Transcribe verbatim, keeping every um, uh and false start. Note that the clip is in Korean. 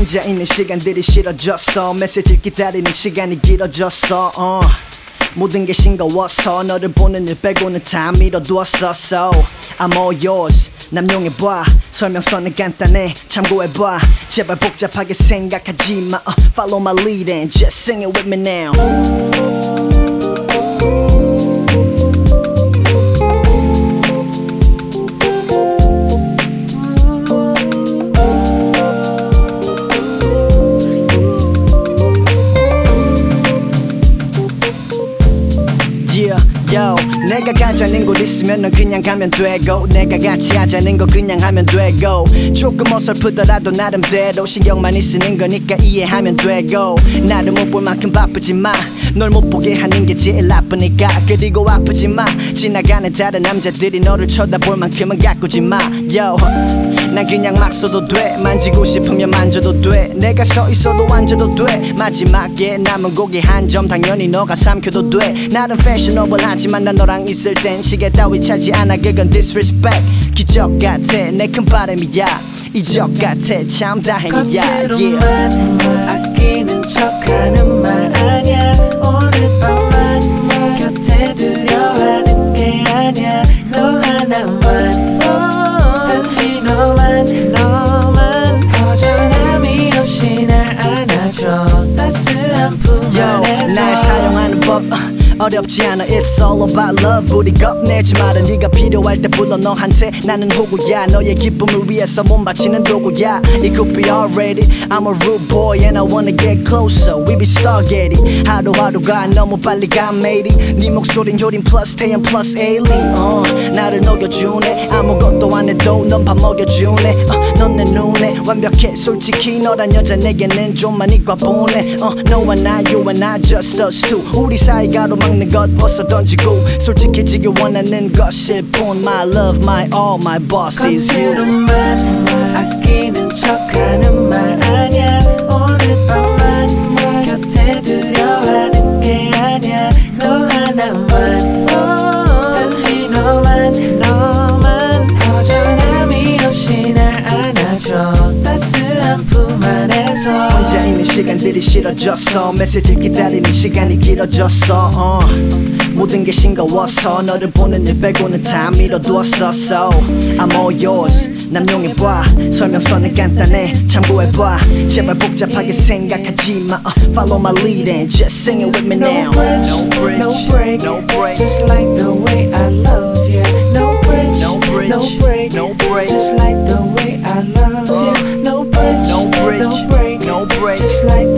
혼자 있는 시간들이 싫어졌어. 메시지 기다리는 시간이 길어졌어. uh. 모든 게 싱거워서 너를 보는 일 빼고는 다 밀어두었어. So I'm all yours. 남용해봐. 설명서는 간단해. 참고해봐. 제발 복잡하게 생각하지마. uh, Follow my lead and just sing it with me now. Yo, 내가 가자는 곳 있으면 넌 그냥 가면 되고 내가 같이 하자는 거 그냥 하면 되고 조금 어설프더라도 나름대로 신경많이 쓰는 거니까 이해하면 되고 나를 못 볼 만큼 바쁘지마 널 못 보게 하는 게 제일 나쁘니까 그리고 아프지마 지나가는 다른 남자들이 너를 쳐다볼 만큼은 가꾸지마 Yo, 난 그냥 막 써도 돼 만지고 싶으면 만져도 돼 내가 서 있어도 앉아도 돼 마지막에 남은 고기 한 점 당연히 너가 삼켜도 돼 나름 패셔너블 하지만 난 너랑 있을 땐 시계 따위 차지 않아 그건 disrespect 기적 같아 내 큰 바람이야 이적 같아 참 다행이야 겉으로만 아끼는 척하는 말 아냐 오늘 밤만 곁에 두려 하는 게 아냐 너 하나만 단지 너만 너만 허전함이 없이 날 안아줘 따스한 품 안에서 날 사용하는 법 어렵지 않아 It's all about love 우리 겁내지 마라 네가 필요할 때 불러 너한테 나는 호구야 너의 기쁨을 위해서 몸 바치는 도구야 It could be already I'm a rude boy and I wanna get closer We be stargating 하루하루가 너무 빨리 가 matey 네 목소린 효린 plus 태연 plus alien uh, 나를 녹여주네 아무것도 안 해도 넌 밥 먹여주네 uh, 넌 내 눈에 완벽해 솔직히 너란 여자 내게는 좀 많이 꽈보네 uh, 너와 나 you and I just us two 우리 사이 가로 막는 것 벗어 던지고 솔직해지길 원하는 것일 뿐 My love, my all, my boss is you 겉으로만 아끼는 척하는 말 아냐 오늘 밤만 곁에 두려 하는 게 아냐 너 하나만 단지 너만 너만 허전함이 없이 날 안아줘 따스한 품 안에서 혼자 있는 시간들이 싫어졌어 메시지 기다리는 시간이 길어졌어 uh. 모든 게 싱거워서 너를 보는 일 빼고는 다 밀어두었어 So I'm all yours 남용해봐 설명서는 간단해 참고해봐 제발 복잡하게 생각하지마 uh. Follow my lead and just sing it with me now No bridge, no break, no break Just like the way I love you No bridge, no bridge, no break, no break Just like the way I love you No bridge, no bridge, no break, no break Just like